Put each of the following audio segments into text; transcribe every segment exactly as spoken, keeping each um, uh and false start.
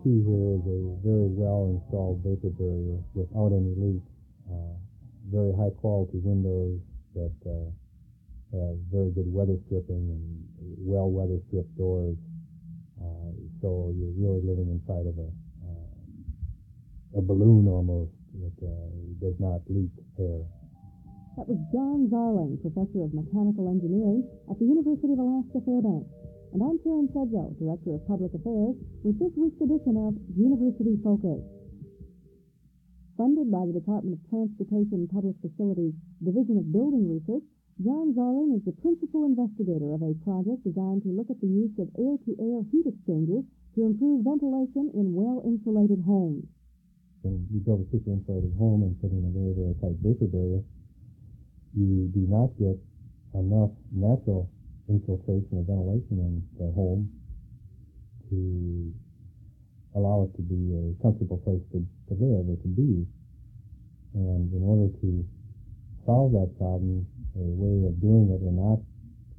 key here is a very well-installed vapor barrier without any leaks. Uh, very high-quality windows that uh, have very good weather stripping and well weather stripped doors. Uh, so you're really living inside of a, uh, a balloon almost that uh, does not leak air. That was John Zarling, Professor of Mechanical Engineering at the University of Alaska Fairbanks. And I'm Karen Sedzo, Director of Public Affairs, with this week's edition of University Focus. Funded by the Department of Transportation and Public Facilities Division of Building Research, John Zarling is the principal investigator of a project designed to look at the use of air-to-air heat exchangers to improve ventilation in well-insulated homes. When you build a super-insulated home and put in a very, very tight vapor barrier, you do not get enough natural infiltration or ventilation in the home to allow it to be a comfortable place to, to live or to be. And in order to solve that problem, a way of doing it and not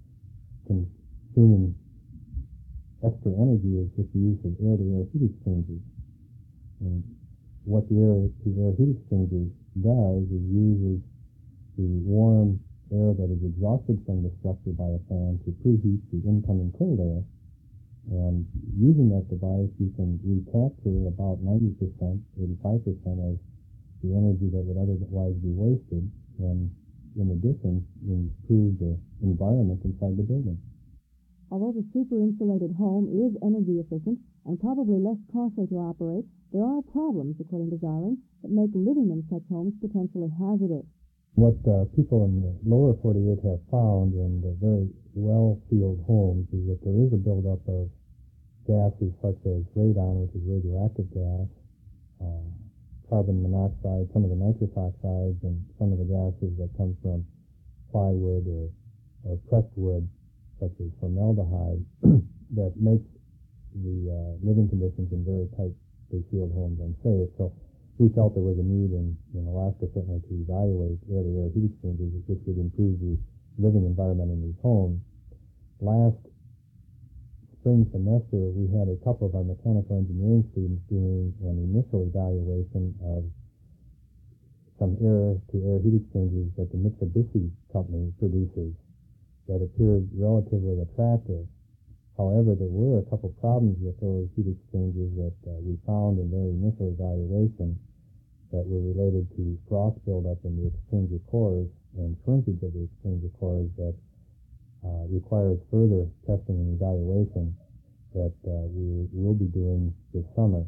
consuming extra energy is with the use of air-to-air heat exchangers. And what the air-to-air heat exchanger does is uses the warm air that is exhausted from the structure by a fan to preheat the incoming cold air. And using that device, you can recapture about ninety percent, eighty-five percent of the energy that would otherwise be wasted, and in addition, improve the environment inside the building. Although the super-insulated home is energy efficient and probably less costly to operate, there are problems, according to Zarling, that make living in such homes potentially hazardous. What uh, people in the lower forty-eight have found in the very well-sealed homes is that there is a buildup of gases such as radon, which is radioactive gas, uh, carbon monoxide, some of the nitrous oxides, and some of the gases that come from plywood or, or pressed wood, such as formaldehyde, that makes the uh, living conditions in very tightly sealed homes unsafe. So we felt there was a need in, in Alaska certainly to evaluate air-to-air heat exchangers, which would improve the living environment in these homes. Last spring semester, we had a couple of our mechanical engineering students doing an initial evaluation of some air-to-air heat exchangers that the Mitsubishi company produces that appeared relatively attractive. However, there were a couple problems with those heat exchangers that uh, we found in their initial evaluation that were related to frost buildup in the exchanger cores and shrinkage of the exchanger cores that uh, requires further testing and evaluation that uh, we will be doing this summer.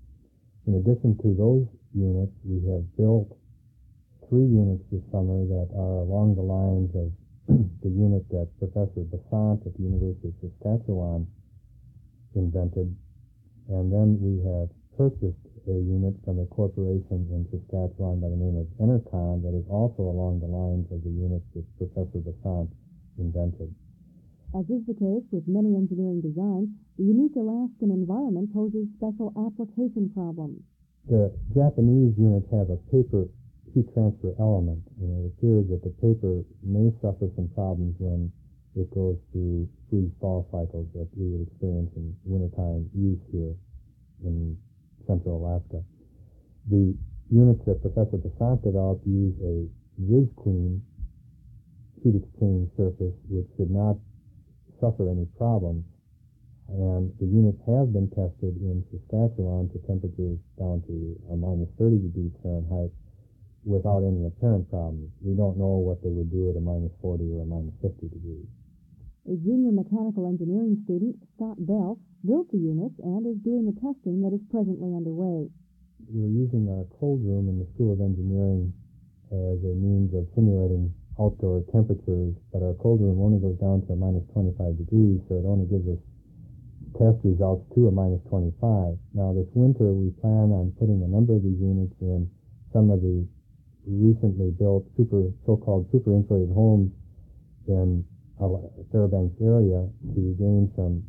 In addition to those units, we have built three units this summer that are along the lines of the unit that Professor Besant at the University of Saskatchewan invented, and then we have purchased a unit from a corporation in Saskatchewan by the name of Enercon that is also along the lines of the units that Professor Besant invented. As is the case with many engineering designs, the unique Alaskan environment poses special application problems. The Japanese units have a paper heat transfer element, and it appears that the paper may suffer some problems when it goes through freeze-thaw cycles that we would experience in wintertime use here in central Alaska. The units that Professor Besant developed use a VisQueen heat exchange surface which should not suffer any problems, and the units have been tested in Saskatchewan to temperatures down to a minus thirty degrees Fahrenheit without any apparent problems. We don't know what they would do at a minus forty or a minus fifty degrees. A junior mechanical engineering student, Scott Bell, built the units and is doing the testing that is presently underway. We're using our cold room in the School of Engineering as a means of simulating outdoor temperatures, but our cold room only goes down to a minus twenty-five degrees, so it only gives us test results to a minus twenty-five. Now this winter we plan on putting a number of these units in some of the recently built super so-called super insulated homes in a Fairbanks area to gain some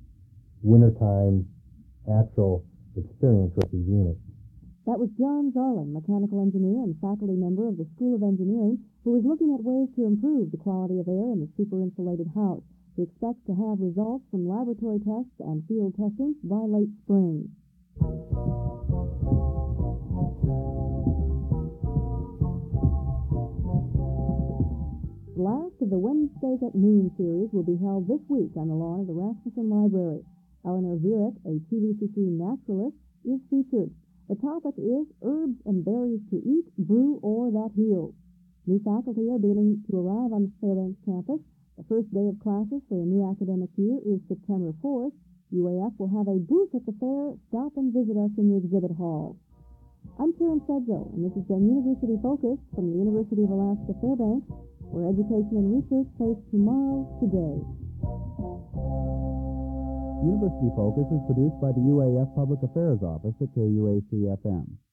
wintertime actual experience with these units. That was John Zarling, mechanical engineer and faculty member of the School of Engineering, who is looking at ways to improve the quality of air in the super-insulated house. He expects to have results from laboratory tests and field testing by late spring. The last of the Wednesdays at Noon series will be held this week on the lawn of the Rasmussen Library. Eleanor Viereck, a T V C C naturalist, is featured. The topic is Herbs and Berries to Eat, Brew, or That Heals. New faculty are beginning to arrive on the Fairbanks campus. The first day of classes for the new academic year is September fourth. U A F will have a booth at the fair. Stop and visit us in the exhibit hall. I'm Karen Sedzo, and this has been University Focus from the University of Alaska Fairbanks, where education and research face tomorrow today. University Focus is produced by the U A F Public Affairs Office at K U A C F M.